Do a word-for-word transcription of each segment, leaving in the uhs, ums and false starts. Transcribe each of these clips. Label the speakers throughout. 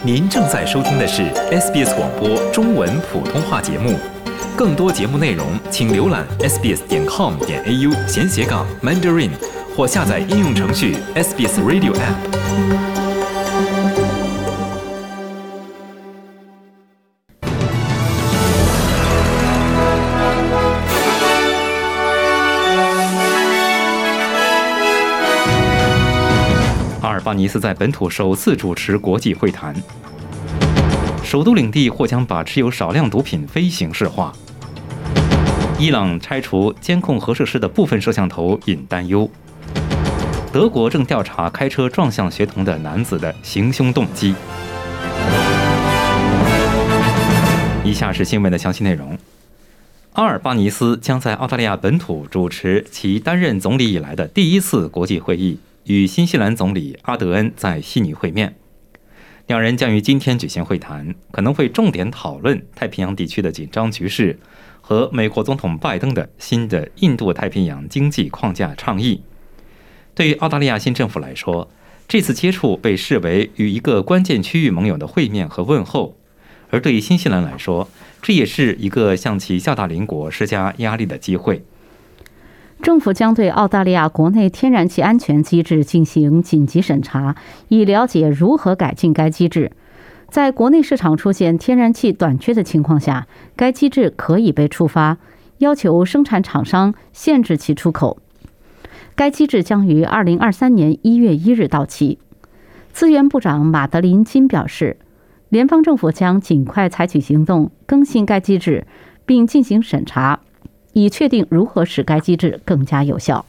Speaker 1: 您正在收听的是 S B S 广播中文普通话节目。更多节目内容，请浏览 s b s 点 com 点 a u 闲斜杠 Mandarin， 或下载应用程序 S B S Radio App。
Speaker 2: 阿尔巴尼斯在本土首次主持国际会谈，首都领地或将把持有少量毒品非刑事化。伊朗拆除监控核设施的部分摄像头引担忧。德国正调查开车撞向学童的男子的行凶动机。以下是新闻的详细内容。阿尔巴尼斯将在澳大利亚本土主持其担任总理以来的第一次国际会议，与新西兰总理阿德恩在悉尼会面。两人将于今天举行会谈，可能会重点讨论太平洋地区的紧张局势和美国总统拜登的新的印度太平洋经济框架倡议。对于澳大利亚新政府来说，这次接触被视为与一个关键区域盟友的会面和问候，而对于新西兰来说，这也是一个向其较大邻国施加压力的机会。
Speaker 3: 政府将对澳大利亚国内天然气安全机制进行紧急审查，以了解如何改进该机制。在国内市场出现天然气短缺的情况下，该机制可以被触发，要求生产厂商限制其出口。该机制将于二零二三年一月一日到期。资源部长马德琳金表示，联邦政府将尽快采取行动更新该机制，并进行审查，以确定如何使该机制更加有效。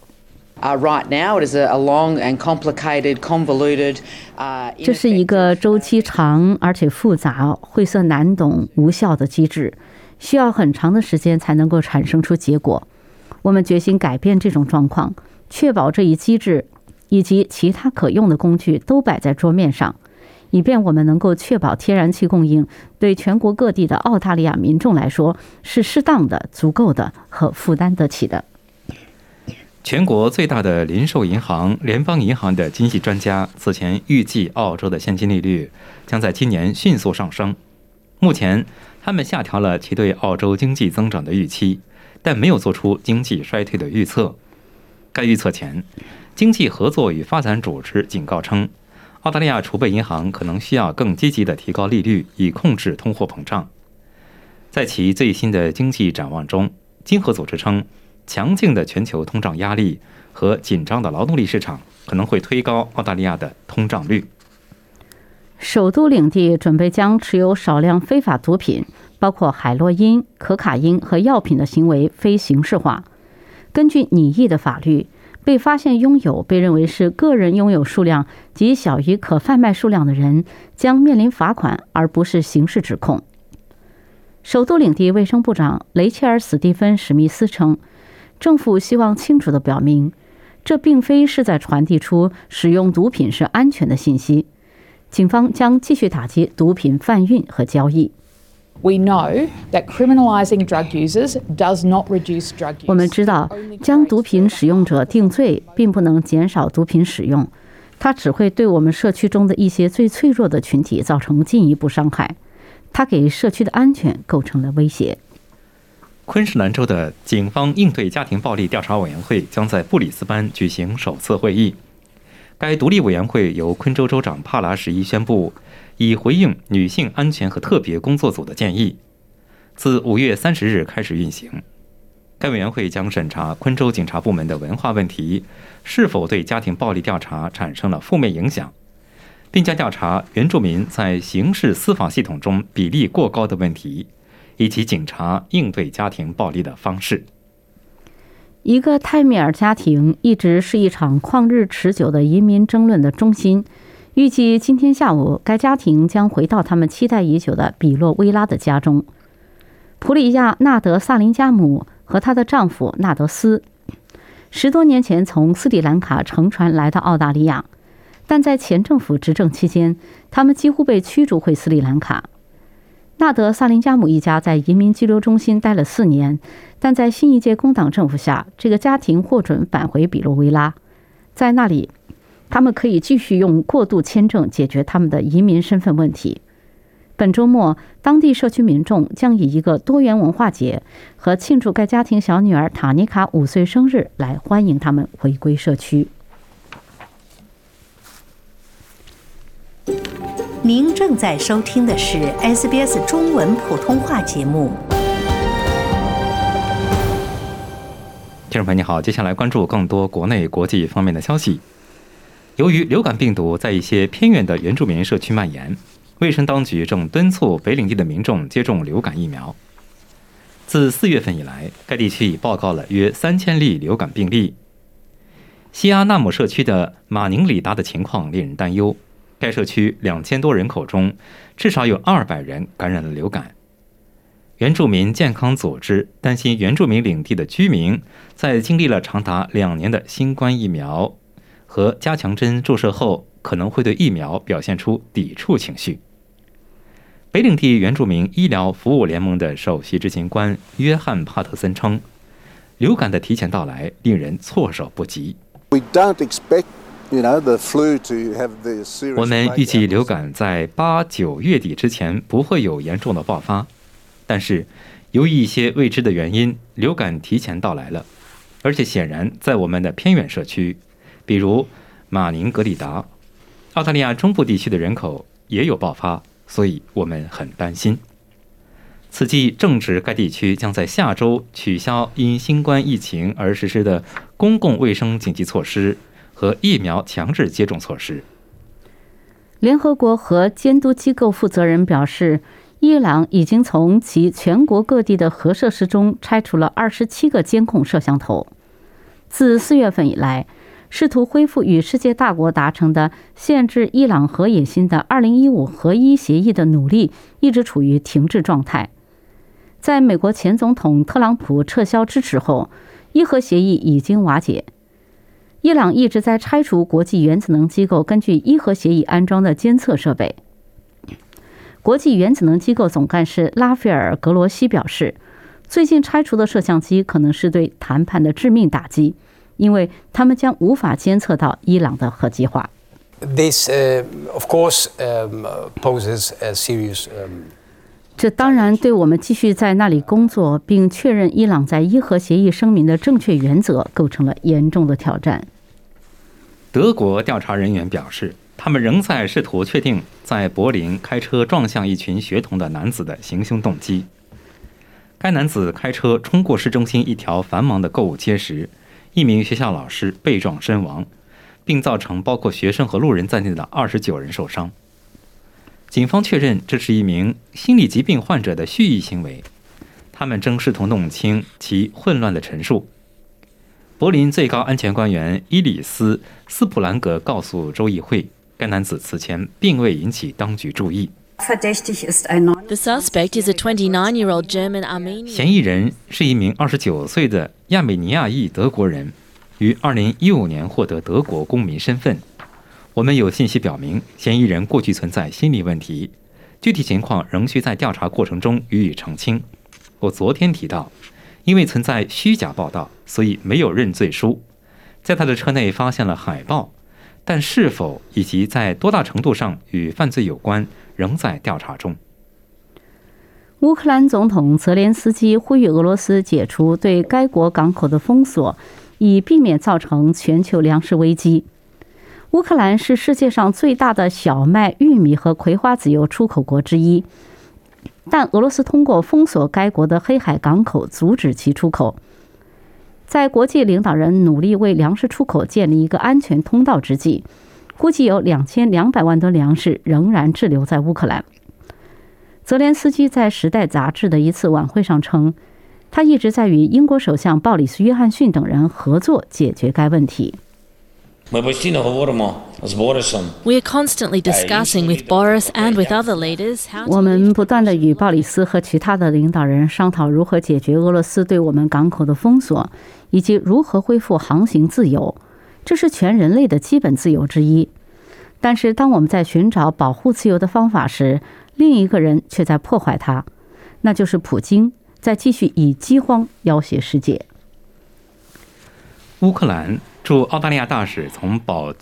Speaker 3: 这是一个周期长而且复杂、晦涩难懂、无效的机制，需要很长的时间才能够产生出结果。我们决心改变这种状况，确保这一机制以及其他可用的工具都摆在桌面上，以便我们能够确保天然气供应对全国各地的澳大利亚民众来说是适当的、足够的和负担得起的。
Speaker 2: 全国最大的零售银行联邦银行的经济专家此前预计，澳洲的现金利率将在今年迅速上升。目前，他们下调了其对澳洲经济增长的预期，但没有做出经济衰退的预测。该预测前，经济合作与发展组织警告称，澳大利亚储备银行可能需要更积极地提高利率，以控制通货膨胀。在其最新的经济展望中，经合组织称，强劲的全球通胀压力和紧张的劳动力市场可能会推高澳大利亚的通胀率。
Speaker 3: 首都领地准备将持有少量非法毒品，包括海洛因、可卡因和药品的行为非刑事化。根据拟议的法律，被发现拥有被认为是个人拥有数量及小于可贩卖数量的人将面临罚款，而不是刑事指控。首都领地卫生部长雷切尔·史蒂芬·史密斯称，政府希望清楚地表明，这并非是在传递出使用毒品是安全的信息。警方将继续打击毒品贩运和交易。
Speaker 4: We know that criminalizing drug users does not reduce drug use.
Speaker 3: 我们知道，将毒品使用者定罪并不能减少毒品使用，它只会对我们社区中的一些最脆弱的群体造成进一步伤害，它给社区的安全构成了威胁。
Speaker 2: 昆士兰州的警方应对家庭暴力调查委员会将在布里斯班举行首次会议。该独立委员会由昆州州长帕拉什伊宣布，以回应女性安全和特别工作组的建议，自五月三十日开始运行。该委员会将审查昆州警察部门的文化问题是否对家庭暴力调查产生了负面影响，并将调查原住民在刑事司法系统中比例过高的问题，以及警察应对家庭暴力的方式。
Speaker 3: 一个泰米尔家庭一直是一场旷日持久的移民争论的中心。预计今天下午，该家庭将回到他们期待已久的比洛威拉的家中。普里亚·纳德·萨林加姆和她的丈夫纳德斯，十多年前从斯里兰卡乘船来到澳大利亚，但在前政府执政期间，他们几乎被驱逐回斯里兰卡。纳德·萨林加姆一家在移民拘留中心待了四年，但在新一届工党政府下，这个家庭获准返回比洛威拉。在那里， 他们可以继续用过渡签证解决他们的移民身份问题。本周末，当地社区民众将以一个多元文化节和庆祝该家庭小女儿塔尼卡五岁生日来欢迎他们回归社区。
Speaker 5: 您正在收听的是 S B S 中文普通话节目。
Speaker 2: 听众朋友你好，接下来关注更多国内国际方面的消息。由于流感病毒在一些偏远的原住民社区蔓延，卫生当局正敦促北领地的民众接种流感疫苗。自四月份以来，该地区已报告了约三千例流感病例。西阿纳姆社区的马宁里达的情况令人担忧，该社区两千多人口中，至少有二百人感染了流感。原住民健康组织担心原住民领地的居民在经历了长达两年的新冠疫苗和加强针注射后，可能会对疫苗表现出抵触情绪。北领地原住民医疗服务联盟的首席执行官约翰·帕特森称，流感的提前到来令人措手不及。我们预计流感在八九月底之前不会有严重的爆发，但是由于一些未知的原因，流感提前到来了，而且显然在我们的偏远社区，比如马宁格里达，澳大利亚中部地区的人口也有爆发，所以我们很担心。此际正值该地区将在下周取消因新冠疫情而实施的公共卫生紧急措施和疫苗强制接种措施。
Speaker 3: 联合国核监督机构负责人表示，伊朗已经从其全国各地的核设施中拆除了二十七个监控摄像头。自四月份以来，试图恢复与世界大国达成的限制伊朗核野心的二零一五核一协议的努力一直处于停滞状态。在美国前总统特朗普撤销支持后，伊核协议已经瓦解。伊朗一直在拆除国际原子能机构根据伊核协议安装的监测设备。国际原子能机构总干事拉斐尔·格罗西表示，最近拆除的摄像机可能是对谈判的致命打击，因为他们将无法监测到伊朗的核计划。
Speaker 6: This, uh, of course, um, poses a serious, um,
Speaker 3: 这当然对我们继续在那里工作并确认伊朗在伊核协议声明的正确原则构成了严重的挑战。
Speaker 2: 德国调查人员表示，他们仍在试图确定在柏林开车撞向一群学童的男子的行凶动机。该男子开车冲过市中心一条繁忙的购物街时，一名学校老师被撞身亡，并造成包括学生和路人在内的二十九人受伤。警方确认这是一名心理疾病患者的蓄意行为，他们正试图弄清其混乱的陈述。柏林最高安全官员伊里斯·斯普兰格告诉州议会，该男子此前并未引起当局注意。
Speaker 7: The suspect is a twenty-nine-year-old German Armenian.
Speaker 2: 嫌疑人是一名二十九岁的亚美尼亚裔德国人，于二零一五年获得德国公民身份。我们有信息表明，嫌疑人过去存在心理问题，具体情况仍需在调查过程中予以澄清。我昨天提到，因为存在虚假报道，所以没有认罪书。在他的车内发现了海报，但是否以及在多大程度上与犯罪有关，仍在调查中。
Speaker 3: 乌克兰总统泽连斯基呼吁俄罗斯解除对该国港口的封锁，以避免造成全球粮食危机。乌克兰是世界上最大的小麦、玉米和葵花籽油出口国之一，但俄罗斯通过封锁该国的黑海港口阻止其出口。在国际领导人努力为粮食出口建立一个安全通道之际，估计有两千两百万吨粮食仍然滞留在乌克兰。泽连斯基在《时代》杂志的一次晚会上称，他一直在与英国首相鲍里斯·约翰逊等人合作解决该问题。
Speaker 7: We are constantly discussing with Boris and with other leaders how
Speaker 3: 我们不断地与鲍里斯和其他的领导人商讨如何解决俄罗斯对我们港口的封锁，以及如何恢复航行自由。这是全人类的基本自由之一。但是当我们在寻找保护自由的方法时，另一个人却在破坏它，那就是普京在继续以饥荒要挟世界。
Speaker 2: 乌克兰驻澳大利亚大使从饱经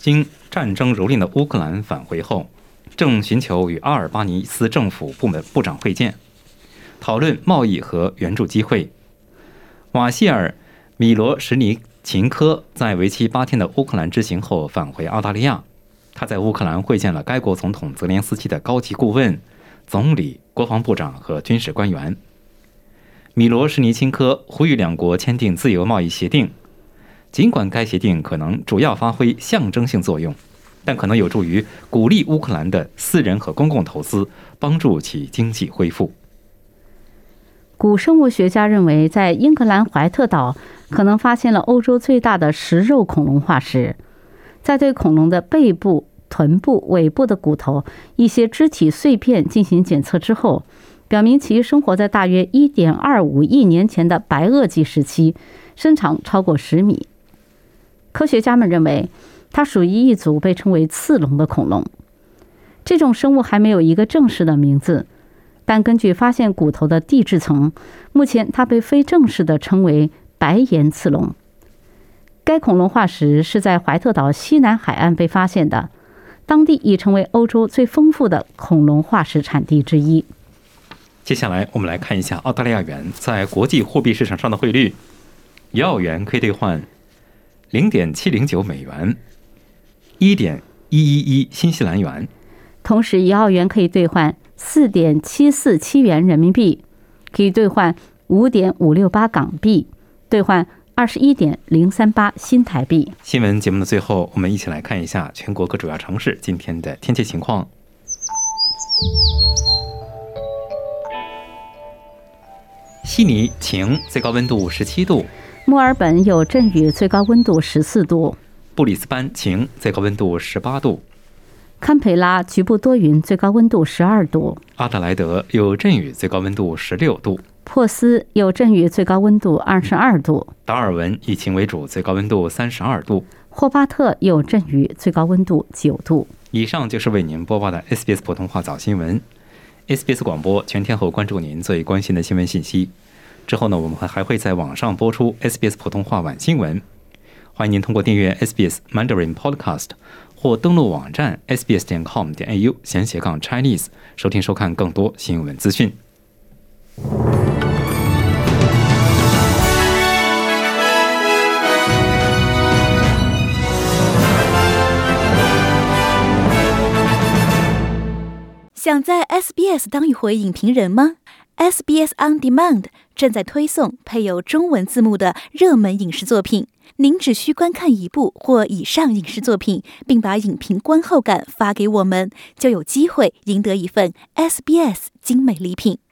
Speaker 2: 战争蹂躏的乌克兰返回后，正寻求与阿尔巴尼斯政府部门部长会见，讨论贸易和援助机会。瓦谢尔·米罗什尼琴科在为期八天的乌克兰之行后返回澳大利亚，他在乌克兰会见了该国总统泽连斯基的高级顾问、总理、国防部长和军事官员。米罗什尼琴科呼吁两国签订自由贸易协定，尽管该协定可能主要发挥象征性作用，但可能有助于鼓励乌克兰的私人和公共投资，帮助其经济恢复。
Speaker 3: 古生物学家认为，在英格兰怀特岛可能发现了欧洲最大的食肉恐龙化石。在对恐龙的背部、臀部、尾部的骨头、一些肢体碎片进行检测之后，表明其生活在大约 一点二五亿年前的白垩纪时期，身长超过十米。科学家们认为，它属于一组被称为刺龙的恐龙。这种生物还没有一个正式的名字，但根据发现骨头的地质层，目前它被非正式地称为白岩刺龙。该恐龙化石是在怀特岛西南海岸被发现的，当地已成为欧洲最丰富的恐龙化石产地之一。
Speaker 2: 接下来我们来看一下澳大利亚元在国际货币市场上的汇率。一澳元可以兑换 零点七零九美元， 一点一一一新西兰元。
Speaker 3: 同时一澳元可以兑换 四点七四七元人民币，可以兑换 五点五六八港币，兑换二十一点零三八新台币。
Speaker 2: 新闻节目的最后，我们一起来看一下全国各主要城市今天的天气情况。悉尼晴，最高温度十七度；
Speaker 3: 墨尔本有阵雨，最高温度十四度；
Speaker 2: 布里斯班晴，最高温度十八度；
Speaker 3: 堪培拉局部多云，最高温度十二度；
Speaker 2: 阿德莱德有阵雨，最高温度十六度；
Speaker 3: 珀斯有阵雨，最高温度二十二度；
Speaker 2: 达尔文以晴为主，最高温度三十二度；
Speaker 3: 霍巴特有阵雨，最高温度九度。
Speaker 2: 以上就是为您播报的 S B S 普通话早新闻。S B S 广播全天候关注您最关心的新闻信息。之后呢，我们还会在网上播出 S B S 普通话晚新闻。欢迎您通过订阅 S B S Mandarin Podcast 或登录网站 s b s 点 com 点 a u 闲斜杠 Chinese 收听收看更多新闻资讯。
Speaker 8: 想在 S B S 当一回影评人吗？ S B S On Demand 正在推送配有中文字幕的热门影视作品，您只需观看一部或以上影视作品，并把影评观后感发给我们，就有机会赢得一份 S B S 精美礼品。